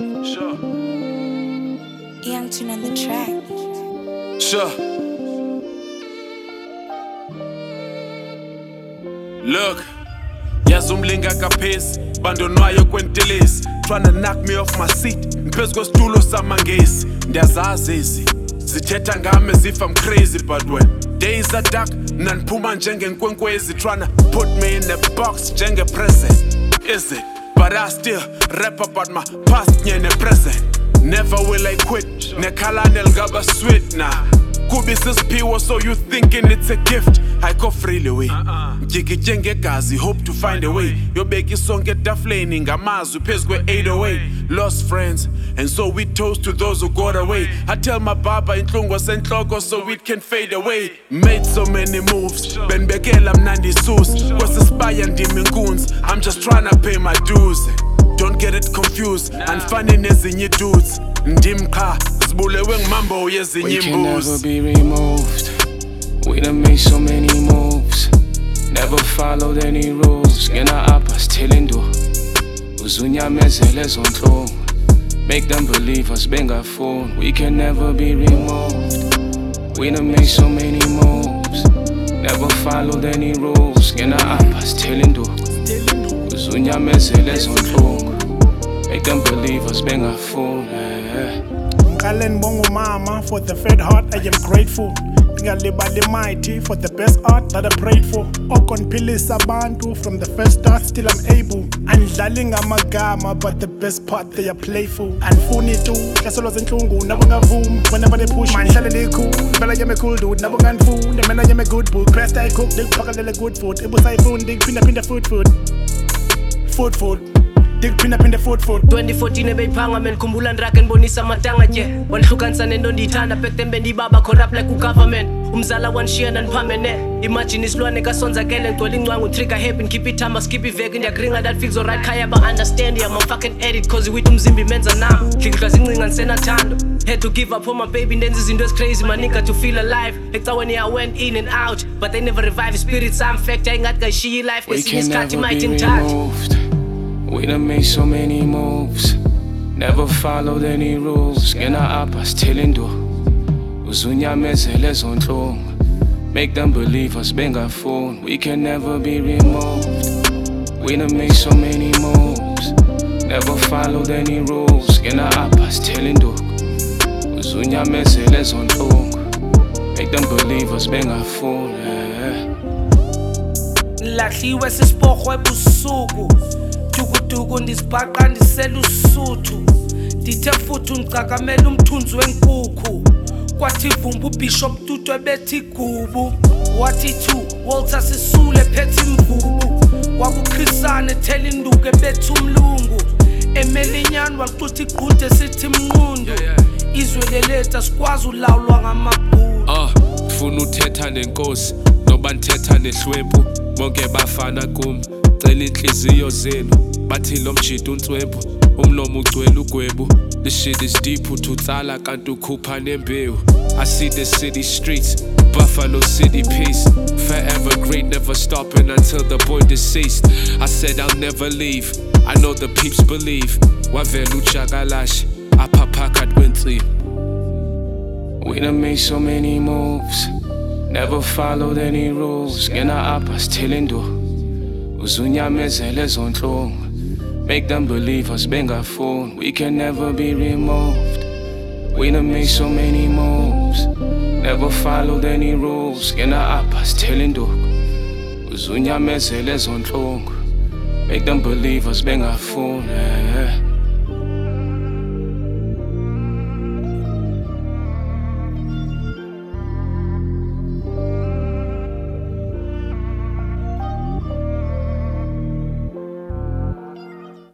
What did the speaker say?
Sure. Young Tune on the track. Sure. Look, yazumlinga kaphesi, bandonwayo kwentelezi, tryna knock me off my seat, mphezu kwesitulo samangesi. Ndiyazazi ezi zithetha ngami as if I'm crazy, but when days are dark, nandiphuma njengenkwenkwezi, tryna put me in a box njenge-present. Is it? But I still rap about my past nye ne-present. Never will I quit, nekhalane lingaba sweet nah. Kubi sisiphiwo, so you thinking it's a gift. I go freely way, ngigitye ngegazi, hope to find a way. Yobeka isonke etafuleni ngamazwi phezu kwe-808. Lost friends, and so we toast to those who got away. I tell my baba inhlungu senhloko so it can fade away. Made so many moves, benibekela mnandi isusi, kwasisibaya ndimi inkunzi, I'm just tryna pay my dues. Don't get it confused, andifani nezinye dudes, ndim qha zibulewe ngimambo yezinye imbuzi. We can never be removed. We done made so many moves, never followed any rules. Ngena apha sithela induku, uzunyamezele zonhlungu, make them believe us bengafuni. We can never be removed. We done made so many moves, never followed any rules. Ngena apha sithela induku, uzunyamezele zonhlungu, make them believe us bengafuni. Ngale ngibonga umama for the fed heart, I am grateful. Ngingalibali mighty for the best art that I prayed for. Okonphilisa abantu from the first start, still I'm able. Andidlali ngamagama, but the best part they are playful. Andifuni tu hlaselwa zinhlungu nabo ngavumi, whenever they push me ngihlale cool. Vela yami cool dude nabo ngandifunda, mina yami good book. Best I cook, ndikuphakelele good food. Ibusayifuni ndikuphinda food. Ndikuphinda food. 2014 ebeyiphanga menikhumbula ndirake ndibonisa matanga tye wanihlukanisa nento ndiyithanda back then bendibaba corrupt like ugovernment umzala wanishiya nandiphambene imagine isilwane kasonzakele ngigcwele incwangu trigger happy keep it time skip iveki ndiyagringa that feels alright khaya ba-understand I'm a fucking edit cause withi umzimba imenza nam hlikihla zincinga ndisenathando had to give up on my baby ndenza izinto crazy my nigga to feel alive ecaweni I went in and out but they never revive spirit some fact ayingathi kayishiya ilife kwesinye isikhathi might intouch. We done made so many moves, never followed any rules. Ngena apha sithela induku, uzunyamezele zonhlungu, make them believe us bengafuni. We can never be removed. We done made so many moves, never followed any rules. Ngena apha sithela induku, uzunyamezele zonhlungu, make them believe us bengafuni. Lahliwe sisiporho ebusuku, tukutuku ndisibhaqa ndisela usuthu, ndithe futhi undicakamela umthunzi wenkukhu, kwathi vumba uBishop Tutu ebethi gubu, wathi two Walter Sisulu ephethe imvubu, kwakuChrisane ethela induku ebethi umlungu, emele inyani waxutha igqude sithi mnqundu, izwe leletha sikwazi ulawulwa ngamabhulu. Funa uthetha nenkosi noba nithetha nehlwempu, bonke bafana kum, cela inhliziyo zenu, bathi lo mjida unswempu, umlomo ugcwele ugwebu. This shit is deep, uthuthala kanti ukhupha nembewu. I see the city streets, Buffalo City peace, forever great, never stopping until the boy deceased. I said I'll never leave, I know the peeps believe, wavela uJakalash apha phakathi kwensimbi. We done made so many moves, never followed any rules. Ngena apha sithela induku, uzunyamezele zonhlungu, make them believe us bengafuni. We can never be removed. We done made so many moves, never followed any rules. Ngena apha sithela induku, uzunyamezele zonhlungu, make them believe us bengafuni.